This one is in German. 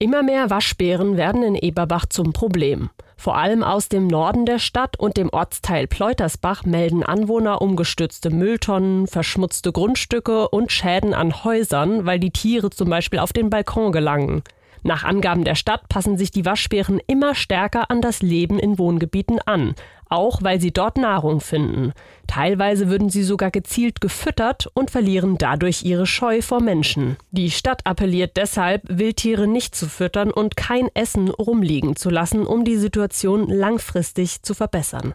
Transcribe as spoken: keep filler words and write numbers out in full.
Immer mehr Waschbären werden in Eberbach zum Problem. Vor allem aus dem Norden der Stadt und dem Ortsteil Pleutersbach melden Anwohner umgestürzte Mülltonnen, verschmutzte Grundstücke und Schäden an Häusern, weil die Tiere zum Beispiel auf den Balkon gelangen. Nach Angaben der Stadt passen sich die Waschbären immer stärker an das Leben in Wohngebieten an, auch weil sie dort Nahrung finden. Teilweise würden sie sogar gezielt gefüttert und verlieren dadurch ihre Scheu vor Menschen. Die Stadt appelliert deshalb, Wildtiere nicht zu füttern und kein Essen rumliegen zu lassen, um die Situation langfristig zu verbessern.